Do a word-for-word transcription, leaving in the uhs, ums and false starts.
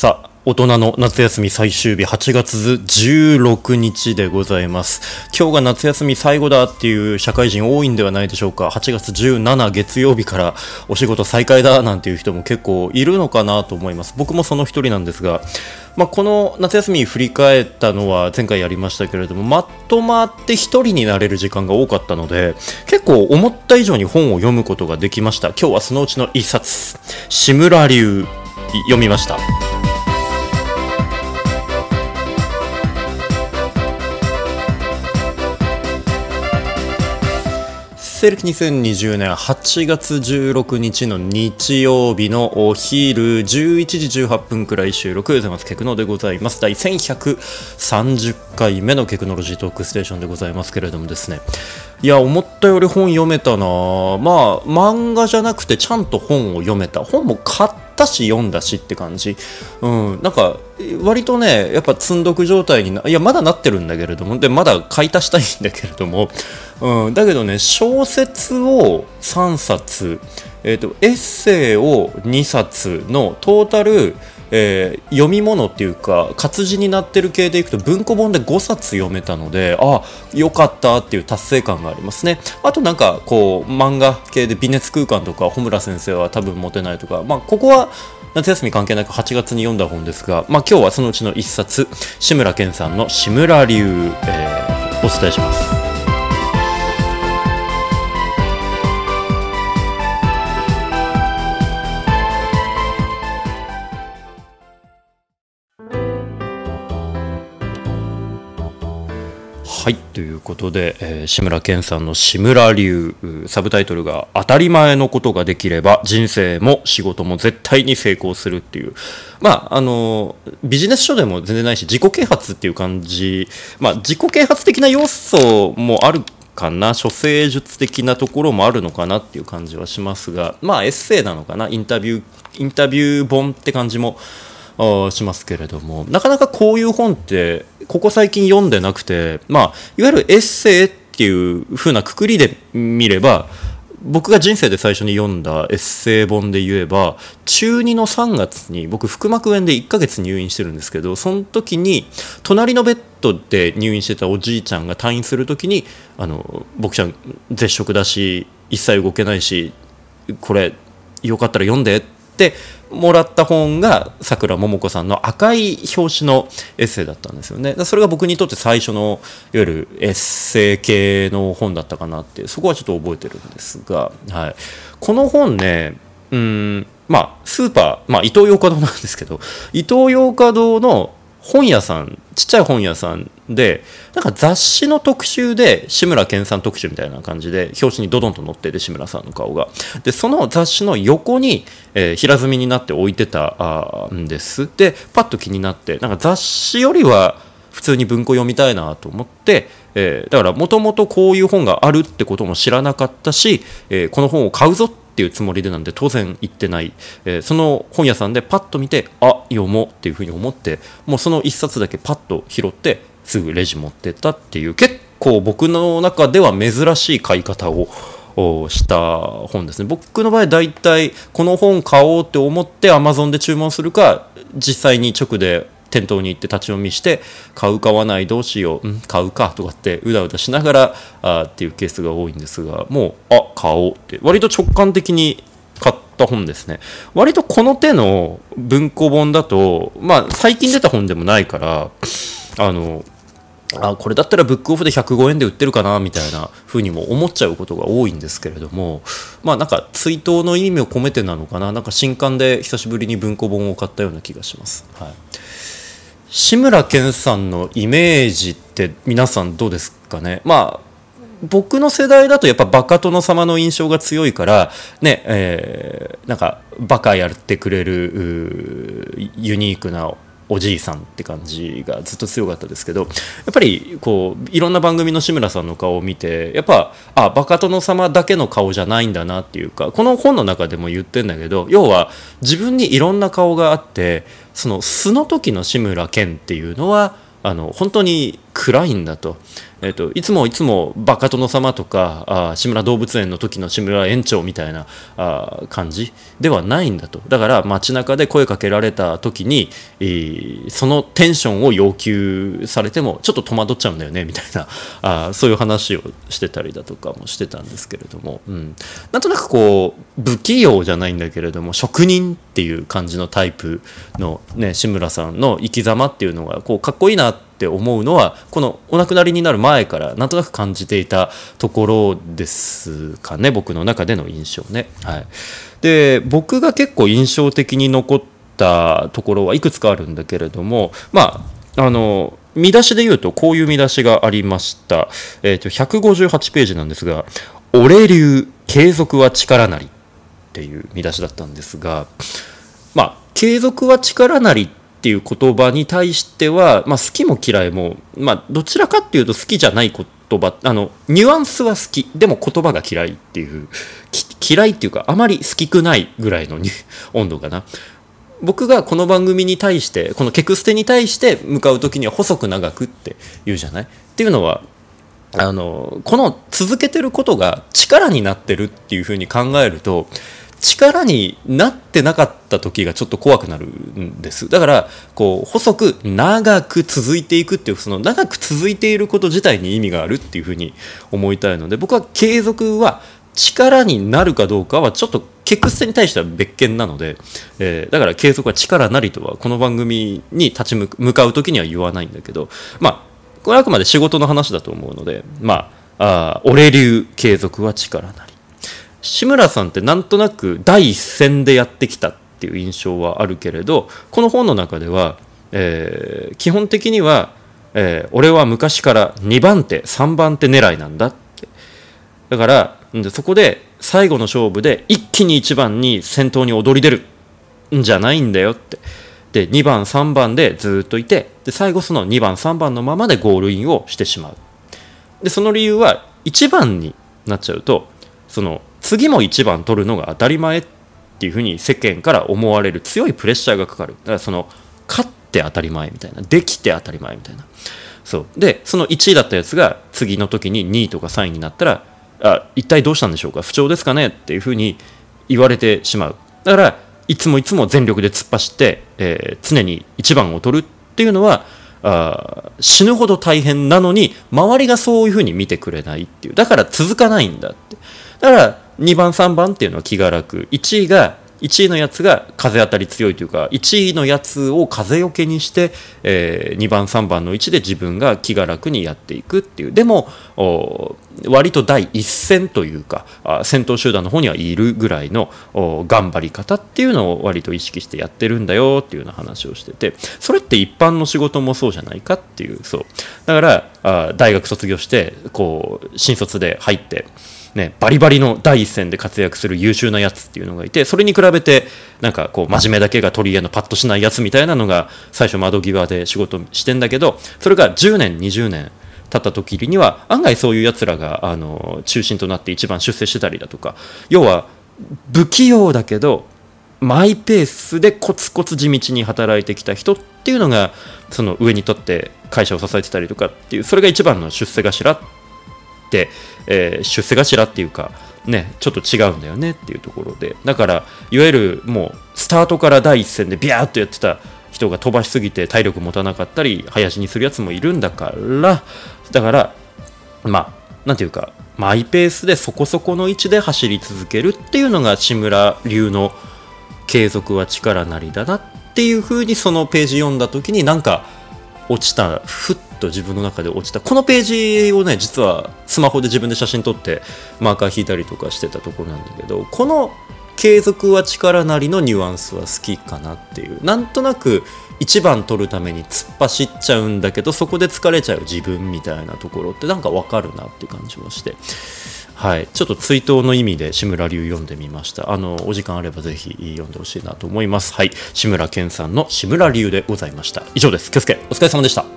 さあ、大人の夏休み最終日はちがつじゅうろくにちでございます。今日が夏休み最後だっていう社会人多いんではないでしょうか。はちがつじゅうしちにち月曜日からお仕事再開だなんていう人も結構いるのかなと思います。僕もその一人なんですが、まあ、この夏休み振り返ったのは前回やりましたけれども、まとまって一人になれる時間が多かったので、結構思った以上に本を読むことができました。今日はそのうちの一冊、志村流読みました。西暦にせんにじゅうねんはちがつじゅうろくにちの日曜日のお昼じゅういちじじゅうはっぷんくらい収録してます。ケクノでございます。第せんひゃくさんじゅっかいめのテクノロジートークステーションでございますけれどもですね、いや思ったより本読めたな。まあ漫画じゃなくてちゃんと本を読めた。本も買ったし読んだしって感じ。うん、なんか割とねやっぱ積んどく状態にな、いやまだなってるんだけれども、でまだ買い足したいんだけれども、うん、だけどね小説をさんさつ、えーと、エッセイをにさつのトータル、えー、読み物っていうか活字になってる系でいくと文庫本でごさつ読めたので、あよかったっていう達成感がありますね。あとなんかこう漫画系で微熱空間とか穂村先生は多分持てないとか、まあここは夏休み関係なくはちがつに読んだ本ですが、まあ今日はそのうちの一冊、志村けんさんの志村流、えー、お伝えします。はい、ということで、えー、志村けんさんの志村流、サブタイトルが当たり前のことができれば人生も仕事も絶対に成功するっていう、まああのビジネス書でも全然ないし自己啓発っていう感じ、まあ自己啓発的な要素もあるかな、処世術的なところもあるのかなっていう感じはしますが、まあエッセイなのかな、インタビューインタビュー本って感じもしますけれども、なかなかこういう本ってここ最近読んでなくて、まあいわゆるエッセイっていう風なくくりで見れば、僕が人生で最初に読んだエッセイ本で言えば、中にのさんがつに僕腹膜炎でいっかげつ入院してるんですけど、その時に隣のベッドで入院してたおじいちゃんが退院する時に、あの僕ちゃん絶食だし一切動けないし、これよかったら読んでってもらった本がさくらももこさんの赤い表紙のエッセイだったんですよね。それが僕にとって最初のいわゆるエッセイ系の本だったかなって、そこはちょっと覚えてるんですが、はい、この本ね、うーんまあスーパー、まあイトーヨーカドーなんですけど、イトーヨーカドーの本屋さん、ちっちゃい本屋さんで、なんか雑誌の特集で志村けんさん特集みたいな感じで表紙にドドンと載ってて、志村さんの顔がで、その雑誌の横に、えー、平積みになって置いてたんです。でパッと気になって、なんか雑誌よりは普通に文庫読みたいなと思って、えー、だからもともとこういう本があるってことも知らなかったし、えー、この本を買うぞっていうつもりでなんで当然行ってない、えー、その本屋さんでパッと見て、あ読もうっていうふうに思って、もうその一冊だけパッと拾ってすぐレジ持ってったっていう、結構僕の中では珍しい買い方をした本ですね。僕の場合だいたいこの本買おうって思って Amazon で注文するか、実際に直で店頭に行って立ち読みして買う買わないどうしよう、うん、買うかとかってうだうだしながらあっていうケースが多いんですが、もうあ買おうって割と直感的に買った本ですね。割とこの手の文庫本だと、まあ最近出た本でもないから、あのあこれだったらブックオフでひゃくごえんで売ってるかなみたいな風にも思っちゃうことが多いんですけれども、まあなんか追悼の意味を込めてなのかな、なんか新刊で久しぶりに文庫本を買ったような気がします。はい、志村けんさんのイメージって皆さんどうですかね。まあ僕の世代だとやっぱバカ殿様の印象が強いからね、えー、なんかバカやってくれるユニークなおじいさんって感じがずっと強かったですけど、やっぱりこういろんな番組の志村さんの顔を見て、やっぱあバカ殿様だけの顔じゃないんだなっていうか、この本の中でも言ってんだけど、要は自分にいろんな顔があって、その素の時の志村けんっていうのはあの本当に暗いんだと。えー、といつもいつもバカ殿様とかあ志村動物園の時の志村園長みたいなあ感じではないんだと。だから街中で声かけられた時に、えー、そのテンションを要求されてもちょっと戸惑っちゃうんだよねみたいなあそういう話をしてたりだとかもしてたんですけれども、うん、なんとなくこう不器用じゃないんだけれども職人っていう感じのタイプの、ね、志村さんの生き様っていうのがこうかっこいいなって思うのはこのお亡くなりになる前からなんとなく感じていたところですかね、僕の中での印象ね。はい、で僕が結構印象的に残ったところはいくつかあるんだけれども、まああの見出しで言うとこういう見出しがありました。えーとひゃくごじゅうはちページなんですが、俺流継続は力なりっていう見出しだったんですが、まあ継続は力なりっていう言葉に対しては、まあ、好きも嫌いも、まあ、どちらかっていうと好きじゃない言葉、あのニュアンスは好きでも言葉が嫌いっていう嫌いっていうかあまり好きくないぐらいの温度かな。僕がこの番組に対してこのケクステに対して向かう時には細く長くって言うじゃないっていうのはあのこの続けてることが力になってるっていうふうに考えると力になってなかった時がちょっと怖くなるんです。だからこう細く長く続いていくっていうその長く続いていること自体に意味があるっていうふうに思いたいので、僕は継続は力になるかどうかはちょっとケクステに対しては別件なので、えー、だから継続は力なりとはこの番組に立ち向かう時には言わないんだけど、まあこれはあくまで仕事の話だと思うので、まあ、あ俺流継続は力なり。志村さんってなんとなく第一線でやってきたっていう印象はあるけれど、この本の中では、えー、基本的には、えー、俺は昔からにばん手さんばん手狙いなんだって。だからそこで最後の勝負で一気にいちばんに先頭に躍り出るんじゃないんだよって。でにばんさんばんでずっといて、で最後そのにばんさんばんのままでゴールインをしてしまう。でその理由はいちばんになっちゃうとその次もいちばん取るのが当たり前っていうふうに世間から思われる強いプレッシャーがかかる。だからその勝って当たり前みたいな、できて当たり前みたいな。そうでそのいちいだったやつが次の時ににいとかさんいになったら、あ一体どうしたんでしょうか、不調ですかねっていうふうに言われてしまう。だからいつもいつも全力で突っ走って、えー、常にいちばんを取るっていうのはあ死ぬほど大変なのに周りがそういうふうに見てくれないっていう。だから続かないんだって。だからにばんさんばんっていうのは気が楽、いちいがいちいのやつが風当たり強いというかいちいのやつを風よけにして、えー、にばんさんばんの位置で自分が気が楽にやっていくっていう。でも割と第一線というか先頭集団の方にはいるぐらいの頑張り方っていうのを割と意識してやってるんだよっていうような話をしてて、それって一般の仕事もそうじゃないかっていう。そうだからあ大学卒業してこう新卒で入ってね、バリバリの第一線で活躍する優秀なやつっていうのがいて、それに比べてなんかこう真面目だけが取り柄のパッとしないやつみたいなのが最初窓際で仕事してんだけど、それがじゅうねんにじゅうねん経った時には案外そういうやつらがあの中心となって一番出世してたりだとか、要は不器用だけどマイペースでコツコツ地道に働いてきた人っていうのがその上にとって会社を支えてたりとかっていう、それが一番の出世頭って、えー、出世頭っていうかね、ちょっと違うんだよねっていうところで、だからいわゆるもうスタートから第一線でビャーっとやってた人が飛ばしすぎて体力持たなかったり早死にするやつもいるんだから、だからまあなんていうかマイペースでそこそこの位置で走り続けるっていうのが志村流の継続は力なりだなっていう風にそのページ読んだ時になんか落ちた、ふっと自分の中で落ちた。このページをね実はスマホで自分で写真撮ってマーカー引いたりとかしてたところなんだけど、この継続は力なりのニュアンスは好きかなっていう。なんとなくいちばん取るために突っ走っちゃうんだけどそこで疲れちゃう自分みたいなところってなんかわかるなっていう感じもして、はい、ちょっと追悼の意味で志村流読んでみました。あのお時間あればぜひ読んでほしいなと思います。はい、志村けんさんの志村流でございました。以上です。気をつけ、お疲れ様でした。